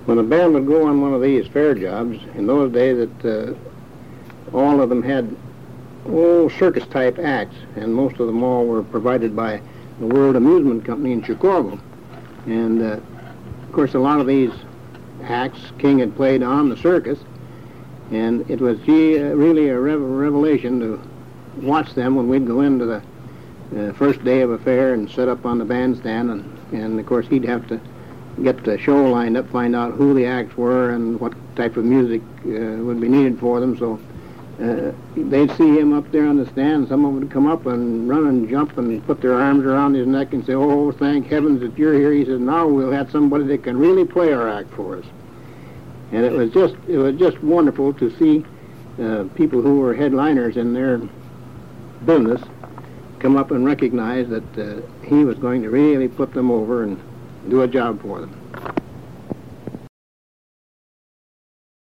When a band would go on one of these fair jobs, in those days that all of them had circus-type acts, and most of them all were provided by the World Amusement Company in Chicago. And, of course, a lot of these acts King had played on the circus, and it was really a revelation to watch them when we'd go into the first day of a fair and set up on the bandstand, and of course he'd have to get the show lined up, find out who the acts were and what type of music would be needed for them. So they'd see him up there on the stand. Some of them would come up and run and jump and put their arms around his neck and say, "Oh, thank heavens that you're here." He says, "Now we'll have somebody that can really play our act for us." And it was just wonderful to see people who were headliners in their business come up and recognize that he was going to really put them over and do a job for them.